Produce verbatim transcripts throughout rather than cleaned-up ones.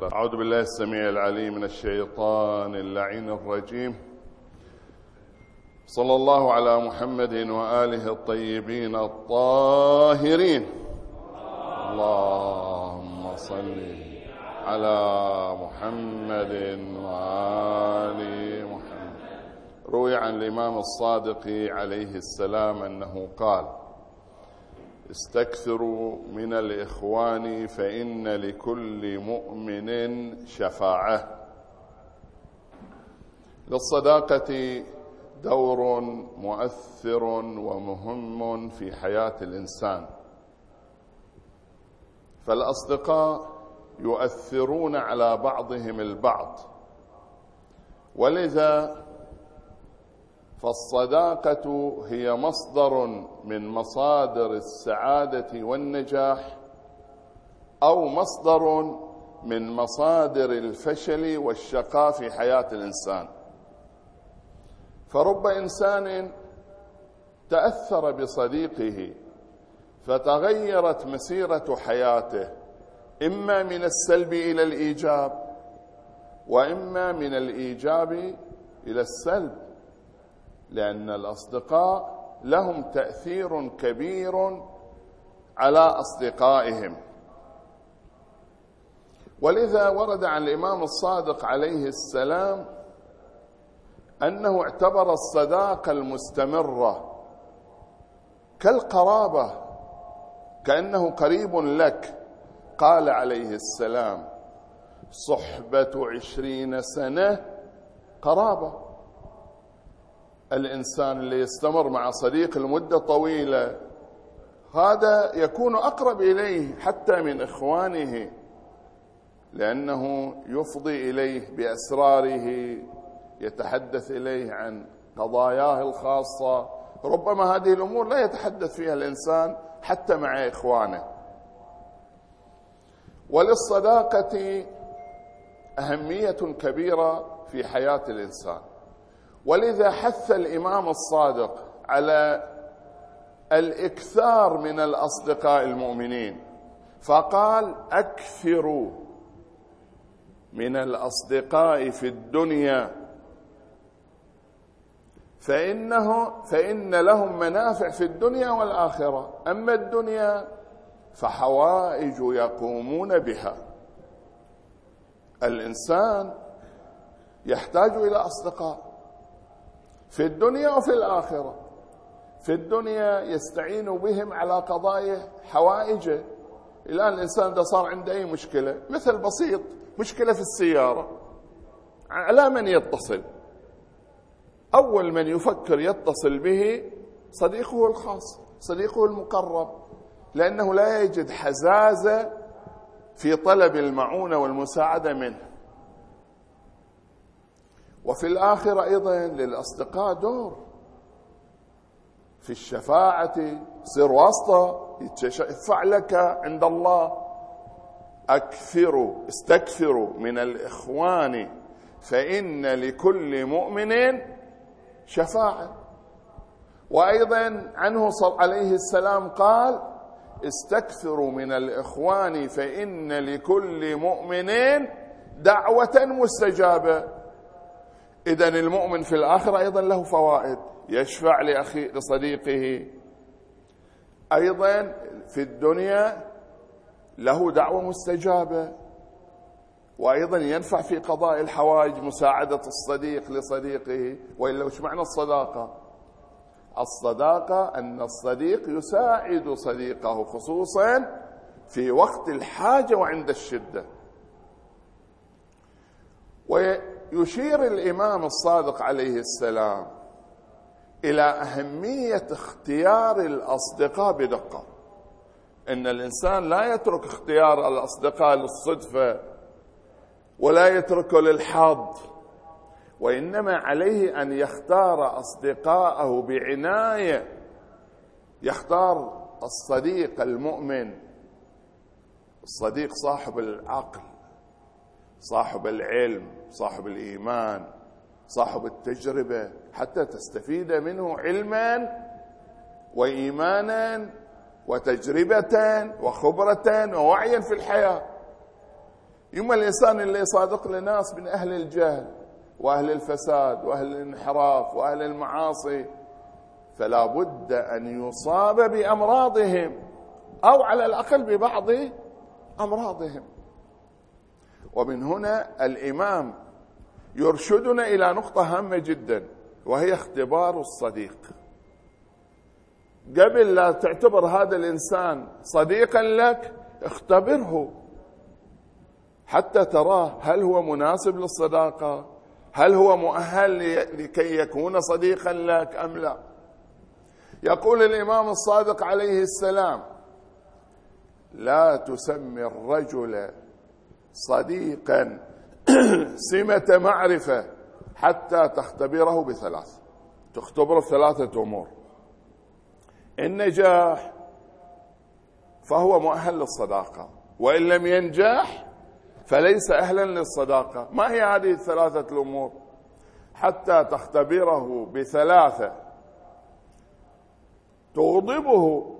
والصلاة. أعوذ بالله السميع العليم من الشيطان اللعين الرجيم. صلى الله على محمد وآله الطيبين الطاهرين. اللهم صل على محمد وآل محمد. روي عن الإمام الصادق عليه السلام أنه قال: استكثروا من الإخوان فإن لكل مؤمن شفاعة. للصداقة دور مؤثر ومهم في حياة الإنسان، فالأصدقاء يؤثرون على بعضهم البعض، ولذا فالصداقة هي مصدر من مصادر السعادة والنجاح، أو مصدر من مصادر الفشل والشقاء في حياة الإنسان. فرب إنسان تأثر بصديقه فتغيرت مسيرة حياته، إما من السلب إلى الإيجاب، وإما من الإيجاب إلى السلب، لأن الأصدقاء لهم تأثير كبير على أصدقائهم. ولذا ورد عن الإمام الصادق عليه السلام أنه اعتبر الصداقة المستمرة كالقرابة، كأنه قريب لك. قال عليه السلام: صحبة عشرين سنة قرابة. الإنسان اللي يستمر مع صديق لمدة طويلة هذا يكون أقرب إليه حتى من إخوانه، لأنه يفضي إليه بأسراره، يتحدث إليه عن قضاياه الخاصة. ربما هذه الأمور لا يتحدث فيها الإنسان حتى مع إخوانه. وللصداقة أهمية كبيرة في حياة الإنسان، ولذا حث الإمام الصادق على الإكثار من الأصدقاء المؤمنين، فقال: أكثروا من الأصدقاء في الدنيا فإنه فإن لهم منافع في الدنيا والآخرة، أما الدنيا فحوائج يقومون بها. الإنسان يحتاج إلى أصدقاء في الدنيا وفي الآخرة. في الدنيا يستعين بهم على قضايا حوائجه. الآن الإنسان إذا صار عنده أي مشكلة، مثل بسيط، مشكلة في السيارة، على من يتصل؟ أول من يفكر يتصل به صديقه الخاص، صديقه المقرب، لأنه لا يجد حزازة في طلب المعونة والمساعدة منه. وفي الآخرة أيضا للأصدقاء دور في الشفاعة، صير واسطة، يتشفع لك عند الله. أكثروا استكثروا من الإخوان فإن لكل مؤمن شفاعة. وأيضا عنه صلى عليه السلام قال: استكثروا من الإخوان فإن لكل مؤمن دعوة مستجابة. إذن المؤمن في الآخرة أيضا له فوائد، يشفع لأخي لصديقه. أيضا في الدنيا له دعوة مستجابة، وأيضا ينفع في قضاء الحوائج، مساعدة الصديق لصديقه. وإلا وش معنى الصداقة؟ الصداقة أن الصديق يساعد صديقه خصوصا في وقت الحاجة وعند الشدة. ويشير الإمام الصادق عليه السلام إلى أهمية اختيار الأصدقاء بدقة، إن الإنسان لا يترك اختيار الأصدقاء للصدفة ولا يتركه للحظ، وإنما عليه أن يختار أصدقاءه بعناية. يختار الصديق المؤمن، الصديق صاحب العقل، صاحب العلم، صاحب الإيمان، صاحب التجربة، حتى تستفيد منه علما وإيمانا وتجربة وخبرة ووعيا في الحياة. يما الإنسان اللي يصادق لناس من أهل الجهل وأهل الفساد وأهل الانحراف وأهل المعاصي، فلا بد أن يصاب بأمراضهم أو على الأقل ببعض أمراضهم. ومن هنا الإمام يرشدنا إلى نقطة هامة جدا، وهي اختبار الصديق. قبل لا تعتبر هذا الإنسان صديقا لك اختبره حتى تراه هل هو مناسب للصداقة، هل هو مؤهل لكي يكون صديقا لك أم لا. يقول الإمام الصادق عليه السلام: لا تسمي الرجل صديقا سمة معرفة حتى تختبره بثلاث. تختبره بثلاثة أمور: النجاح فهو مؤهل للصداقة، وإن لم ينجح فليس أهلا للصداقة. ما هي هذه الثلاثة الأمور؟ حتى تختبره بثلاثة: تغضبه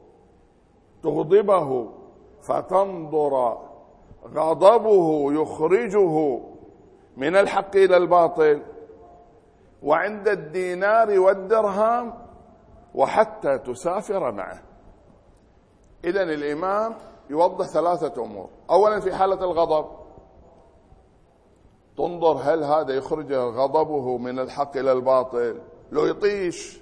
تغضبه فتنظر غضبه يخرجه من الحق إلى الباطل، وعند الدينار والدرهم، وحتى تسافر معه. إذن الإمام يوضح ثلاثة أمور. أولا في حالة الغضب تنظر هل هذا يخرج غضبه من الحق إلى الباطل، لو يطيش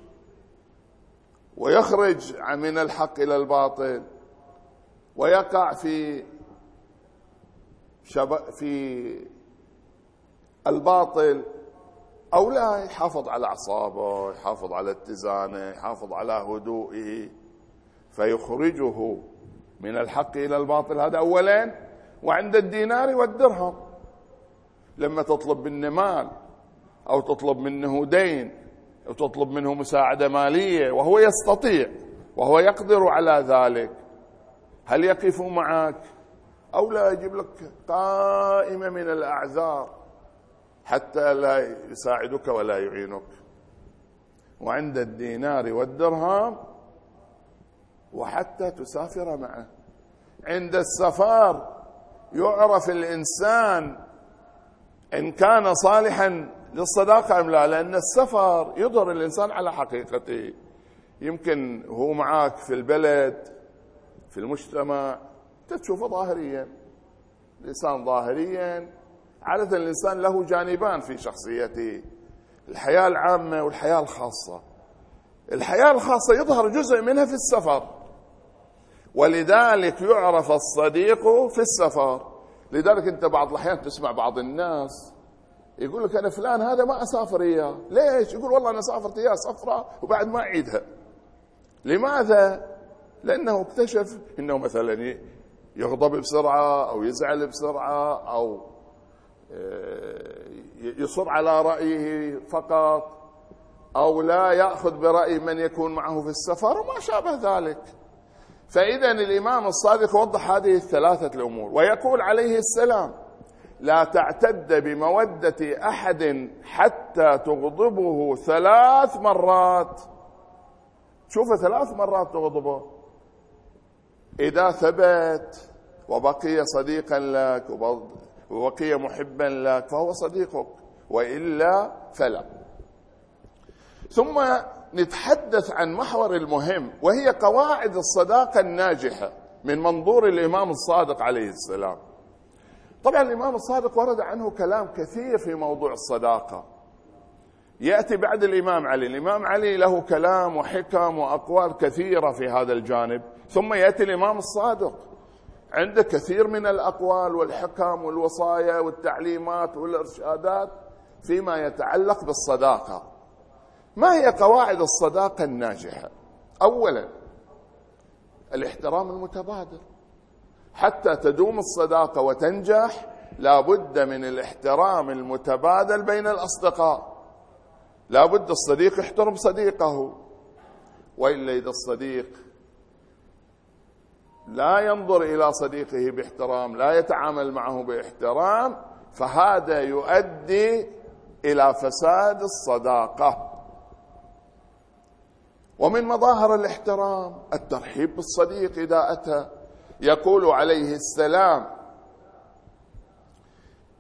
ويخرج من الحق إلى الباطل ويقع في شب... في الباطل، أو لا يحافظ على أعصابه، يحافظ على اتزانه، يحافظ على هدوئه، فيخرجه من الحق إلى الباطل. هذا أولا. وعند الدينار والدرهم، لما تطلب منه مال أو تطلب منه دين أو تطلب منه مساعدة مالية وهو يستطيع وهو يقدر على ذلك، هل يقف معك أو لا يجيب لك قائمة من الأعذار حتى لا يساعدك ولا يعينك؟ وعند الدينار والدرهم، وحتى تسافر معه. عند السفر يعرف الإنسان إن كان صالحا للصداقة أم لا، لأن السفر يظهر الإنسان على حقيقته. يمكن هو معك في البلد في المجتمع تشوفه ظاهريا، الإنسان ظاهريا. عادة الإنسان له جانبان في شخصيته: الحياة العامة والحياة الخاصة. الحياة الخاصة يظهر جزء منها في السفر، ولذلك يعرف الصديق في السفر. لذلك أنت بعض الأحيان تسمع بعض الناس يقول لك أنا فلان هذا ما أسافر إياه. ليش؟ يقول والله أنا سافرت إياه سفرة وبعد ما أعيدها. لماذا؟ لأنه اكتشف أنه مثلا يغضب بسرعة أو يزعل بسرعة أو يصر على رأيه فقط، أو لا يأخذ برأي من يكون معه في السفر وما شابه ذلك. فإذا الإمام الصادق وضح هذه الثلاثة الأمور، ويقول عليه السلام: لا تعتد بمودة أحد حتى تغضبه ثلاث مرات. شوف ثلاث مرات تغضبه، إذا ثبت وبقي صديقا لك وبقي محبا لك فهو صديقك، وإلا فلا. ثم نتحدث عن محور المهم، وهي قواعد الصداقة الناجحة من منظور الإمام الصادق عليه السلام. طبعا الإمام الصادق ورد عنه كلام كثير في موضوع الصداقة، يأتي بعد الإمام علي. الإمام علي له كلام وحكم وأقوال كثيرة في هذا الجانب، ثم يأتي الإمام الصادق عنده كثير من الأقوال والحكم والوصايا والتعليمات والإرشادات فيما يتعلق بالصداقة. ما هي قواعد الصداقة الناجحة؟ أولا الاحترام المتبادل. حتى تدوم الصداقة وتنجح لا بد من الاحترام المتبادل بين الأصدقاء. لا بد الصديق يحترم صديقه، وإلا إذا الصديق لا ينظر إلى صديقه باحترام، لا يتعامل معه باحترام، فهذا يؤدي إلى فساد الصداقة. ومن مظاهر الاحترام الترحيب بالصديق إذا أتى. يقول عليه السلام: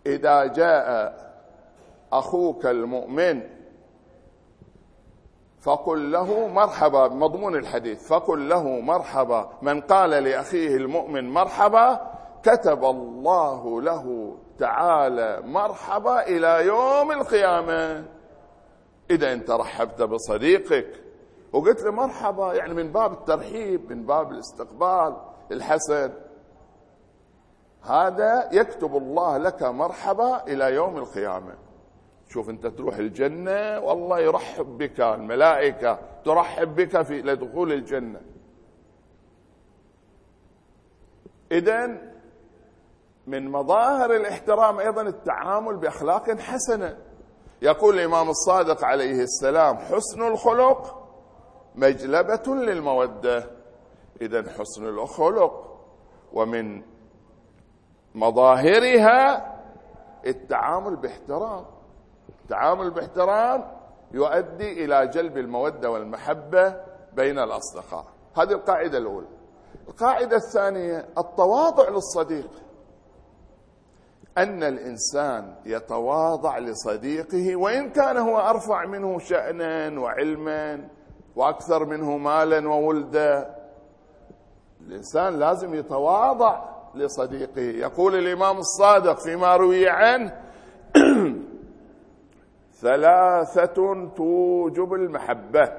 إذا جاء أخوك المؤمن فقل له مرحبا، مضمون الحديث، فقل له مرحبا، من قال لأخيه المؤمن مرحبا كتب الله له تعالى مرحبا إلى يوم القيامة. إذا أنت رحبت بصديقك وقلت له مرحبا، يعني من باب الترحيب، من باب الاستقبال الحسن، هذا يكتب الله لك مرحبا إلى يوم القيامة. شوف أنت تروح الجنة والله يرحب بك، الملائكة ترحب بك في لدخول الجنة. إذن من مظاهر الاحترام أيضا التعامل بأخلاق حسنة. يقول الإمام الصادق عليه السلام: حسن الخلق مجلبة للمودة. إذن حسن الخلق ومن مظاهرها التعامل باحترام. التعامل باحترام يؤدي إلى جلب المودة والمحبة بين الأصدقاء. هذه القاعدة الأولى. القاعدة الثانية التواضع للصديق، أن الإنسان يتواضع لصديقه وإن كان هو أرفع منه شأنا وعلما وأكثر منه مالا وولدا. الإنسان لازم يتواضع لصديقه. يقول الإمام الصادق فيما روي عنه: ثلاثة توجب المحبة: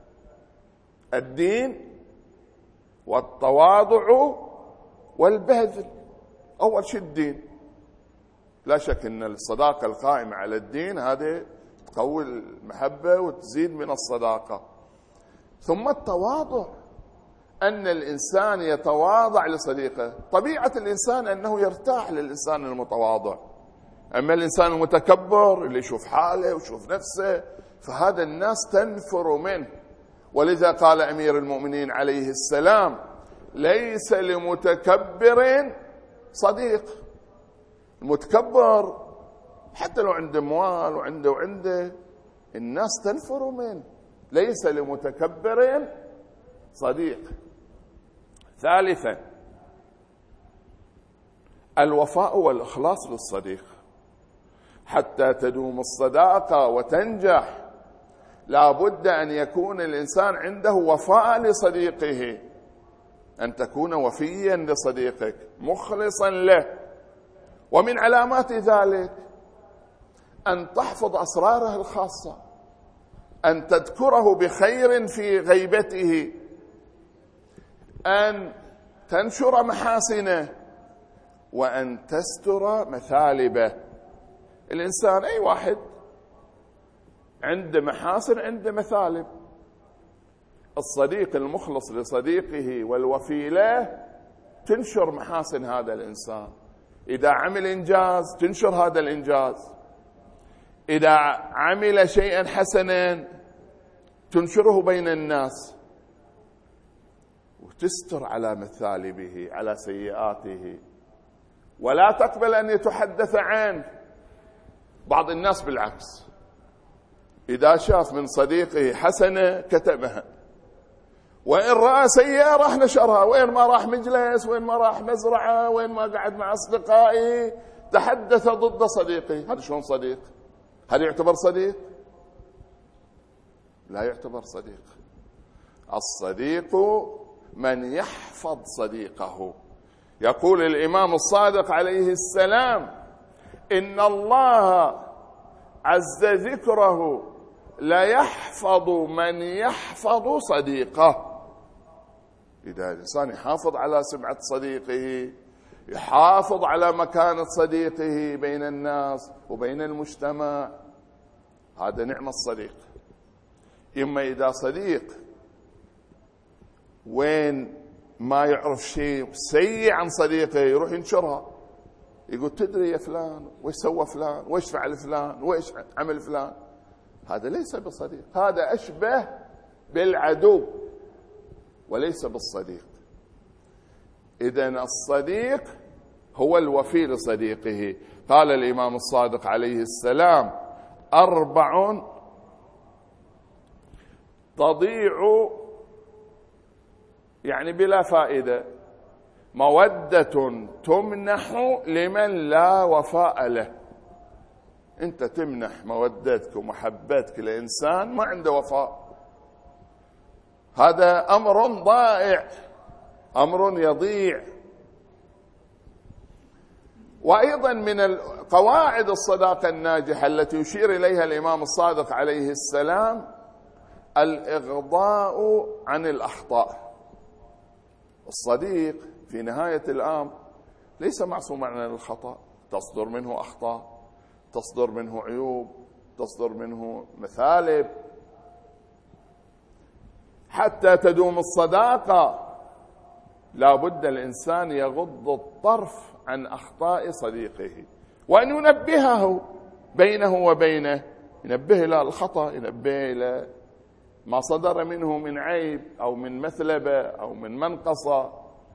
الدين والتواضع والبذل. أول شيء الدين، لا شك أن الصداقة القائمة على الدين هذه تقوي المحبة وتزيد من الصداقة. ثم التواضع، أن الإنسان يتواضع لصديقه. طبيعة الإنسان أنه يرتاح للإنسان المتواضع، أما الإنسان المتكبر اللي يشوف حاله ويشوف نفسه فهذا الناس تنفر منه. ولذا قال أمير المؤمنين عليه السلام: ليس لمتكبر صديق. المتكبر حتى لو عنده أموال وعنده وعنده الناس تنفر منه. ليس لمتكبر صديق. ثالثا الوفاء والإخلاص للصديق. حتى تدوم الصداقة وتنجح لا بد أن يكون الإنسان عنده وفاء لصديقه، أن تكون وفيا لصديقك مخلصا له. ومن علامات ذلك أن تحفظ أسراره الخاصة، أن تذكره بخير في غيبته، أن تنشر محاسنه، وأن تستر مثالبه. الإنسان أي واحد عنده محاسن عنده مثالب. الصديق المخلص لصديقه والوفي له تنشر محاسن هذا الإنسان. إذا عمل إنجاز تنشر هذا الإنجاز، إذا عمل شيئا حسنا تنشره بين الناس، وتستر على مثالبه على سيئاته، ولا تقبل أن يتحدث عنه. بعض الناس بالعكس، إذا شاف من صديقه حسنة كتبها، وإن رأى سيئة راح نشرها. وين ما راح مجلس، وين ما راح مزرعة، وين ما قعد مع أصدقائه تحدث ضد صديقه. هذا شلون صديق؟ هل يعتبر صديق؟ لا يعتبر صديق. الصديق من يحفظ صديقه. يقول الإمام الصادق عليه السلام: إن الله عز ذكره لا يحفظ من يحفظ صديقه. إذا الإنسان يحافظ على سمعة صديقه، يحافظ على مكانة صديقه بين الناس وبين المجتمع، هذا نعم الصديق. إما إذا صديق وين ما يعرف شيء سيء عن صديقه يروح ينشرها، يقول تدري يا فلان وإيش سوى فلان وإيش فعل فلان وإيش عمل فلان، هذا ليس بصديق، هذا أشبه بالعدو وليس بالصديق. إذن الصديق هو الوفي لصديقه. قال الإمام الصادق عليه السلام: أربع تضيع يعني بلا فائدة، مودة تمنح لمن لا وفاء له. أنت تمنح مودتك ومحبتك لإنسان ما عنده وفاء، هذا أمر ضائع، أمر يضيع. وأيضا من قواعد الصداقة الناجحة التي يشير إليها الإمام الصادق عليه السلام الإغضاء عن الأخطاء. الصديق في نهاية الأمر ليس معصوما عن الخطأ، تصدر منه أخطاء، تصدر منه عيوب، تصدر منه مثالب. حتى تدوم الصداقة لا بد الإنسان يغض الطرف عن أخطاء صديقه، وأن ينبهه بينه وبينه، ينبه إلى الخطأ، ينبه إلى ما صدر منه من عيب أو من مثلبة أو من منقصة،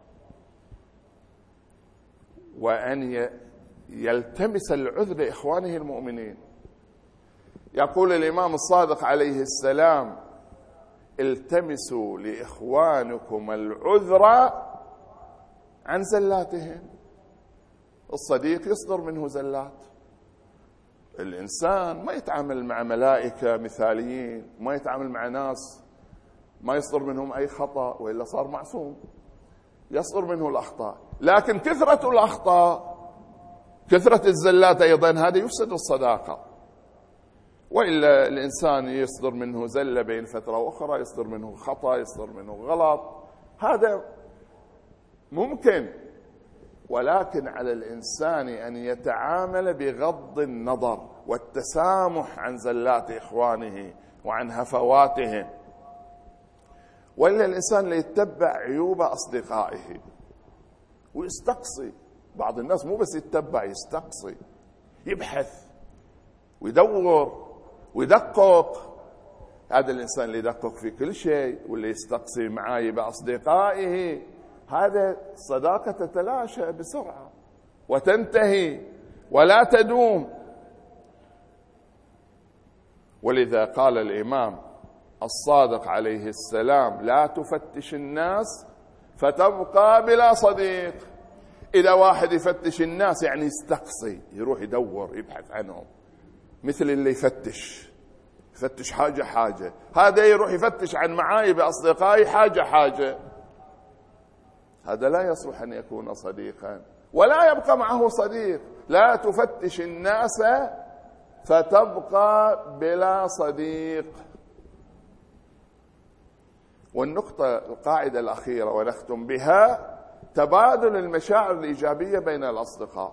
وأن يلتمس العذر لإخوانه المؤمنين. يقول الإمام الصادق عليه السلام التمسوا لإخوانكم العذر عن زلاتهم. الصديق يصدر منه زلات، الإنسان ما يتعامل مع ملائكة مثاليين، ما يتعامل مع ناس ما يصدر منهم أي خطأ وإلا صار معصوم، يصدر منه الأخطاء. لكن كثرة الأخطاء، كثرة الزلات أيضا هذا يفسد الصداقة. وإلا الإنسان يصدر منه زلة بين فترة وأخرى، يصدر منه خطأ، يصدر منه غلط، هذا ممكن، ولكن على الإنسان أن يتعامل بغض النظر والتسامح عن زلات إخوانه وعن هفواتهم. وإلا الإنسان ليتبع عيوب أصدقائه ويستقصي. بعض الناس مو بس يتبع، يستقصي، يبحث ويدور ويدقق. هذا الإنسان اللي يدقق في كل شيء واللي يستقصي معايب أصدقائه، هذا الصداقة تتلاشى بسرعة وتنتهي ولا تدوم. ولذا قال الإمام الصادق عليه السلام لا تفتش الناس فتبقى بلا صديق. إذا واحد يفتش الناس يعني يستقصي، يروح يدور يبحث عنهم، مثل اللي يفتش يفتش حاجة حاجة، هذا يروح يفتش عن معايب أصدقائي حاجة حاجة، هذا لا يصلح أن يكون صديقا ولا يبقى معه صديق. لا تفتش الناس فتبقى بلا صديق. والنقطة القاعدة الأخيرة ونختم بها تبادل المشاعر الإيجابية بين الأصدقاء.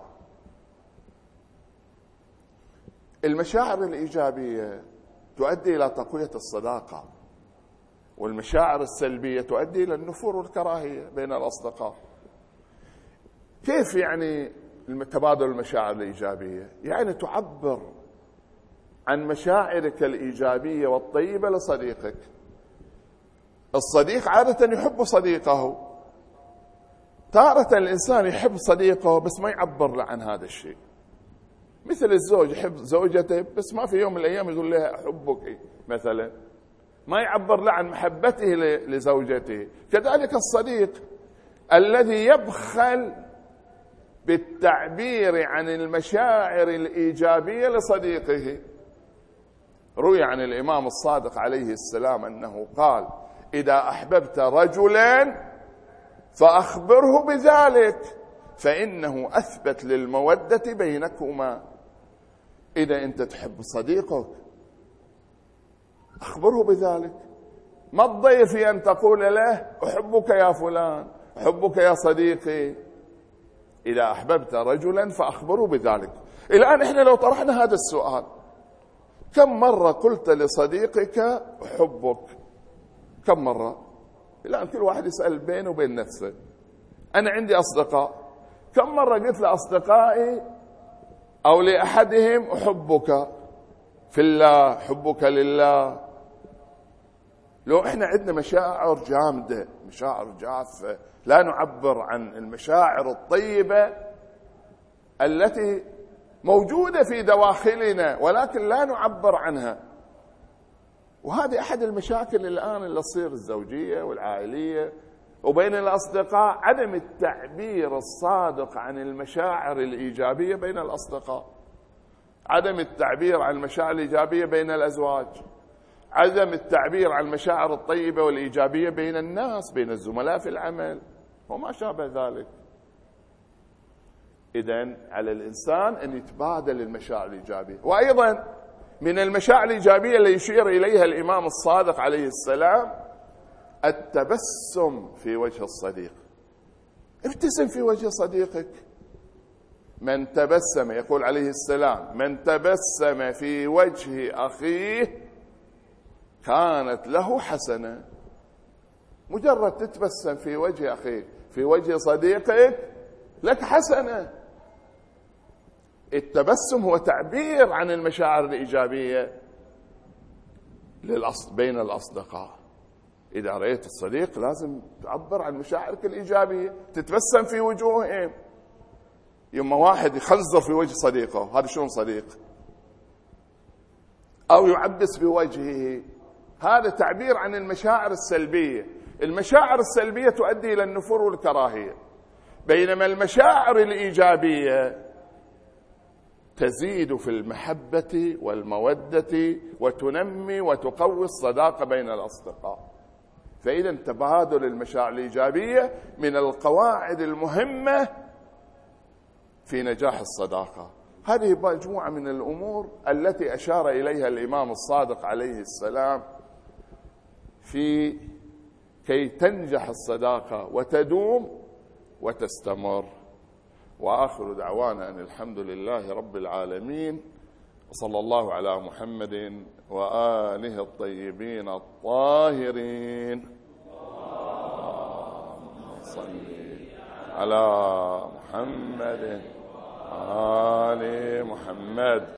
المشاعر الإيجابية تؤدي إلى تقوية الصداقة، والمشاعر السلبية تؤدي إلى النفور والكراهية بين الأصدقاء. كيف يعني تبادل المشاعر الإيجابية؟ يعني تعبر عن مشاعرك الإيجابية والطيبة لصديقك. الصديق عادة يحب صديقه، تارة الإنسان يحب صديقه بس ما يعبر له عن هذا الشيء. مثل الزوج يحب زوجته بس ما في يوم من الأيام يقول لها أحبك مثلا، ما يعبر له عن محبته لزوجته. كذلك الصديق الذي يبخل بالتعبير عن المشاعر الإيجابية لصديقه. روي عن الإمام الصادق عليه السلام أنه قال إذا أحببت رجلا فأخبره بذلك فإنه أثبت للمودة بينكما. إذا أنت تحب صديقك أخبره بذلك، ما تضيف أن تقول له أحبك يا فلان، أحبك يا صديقي. إذا أحببت رجلا فأخبره بذلك. الآن إحنا لو طرحنا هذا السؤال، كم مرة قلت لصديقك أحبك؟ كم مرة؟ الآن كل واحد يسأل بينه وبين نفسه. أنا عندي أصدقاء، كم مرة قلت لأصدقائي أو لأحدهم أحبك في الله، حبك لله؟ لو إحنا عندنا مشاعر جامدة، مشاعر جافة، لا نعبر عن المشاعر الطيبة التي موجودة في دواخلنا ولكن لا نعبر عنها. وهذه أحد المشاكل الآن اللي تصير الزوجية والعائلية وبين الأصدقاء، عدم التعبير الصادق عن المشاعر الإيجابية بين الأصدقاء. عدم التعبير عن المشاعر الإيجابية بين الأزواج، عدم التعبير عن المشاعر الطيبة والإيجابية بين الناس، بين الزملاء في العمل وما شابه ذلك. إذن على الإنسان أن يتبادل المشاعر الإيجابية. وأيضا من المشاعر الإيجابية اللي يشير إليها الإمام الصادق عليه السلام التبسم في وجه الصديق. ابتسم في وجه صديقك. من تبسم، يقول عليه السلام، من تبسم في وجه أخيه كانت له حسنة. مجرد تتبسم في وجه أخيك، في وجه صديقك، لك حسنة. التبسم هو تعبير عن المشاعر الإيجابية بين الأصدقاء. إذا رأيت الصديق لازم تعبر عن مشاعرك الإيجابية، تتبسم في وجوههم. يوم واحد يخنزر في وجه صديقه، هذا شلون صديق؟ أو يعبس في وجهه، هذا تعبير عن المشاعر السلبية. المشاعر السلبية تؤدي إلى النفور والكراهية، بينما المشاعر الإيجابية تزيد في المحبة والمودة وتنمي وتقوي الصداقة بين الأصدقاء. فإذا تبادل المشاعر الإيجابية من القواعد المهمة في نجاح الصداقة. هذه مجموعة من الأمور التي أشار إليها الإمام الصادق عليه السلام في كي تنجح الصداقة وتدوم وتستمر. وآخر دعوانا أن الحمد لله رب العالمين، وصلى الله على محمد وآله الطيبين الطاهرين. اللهم صل على محمد وآل محمد.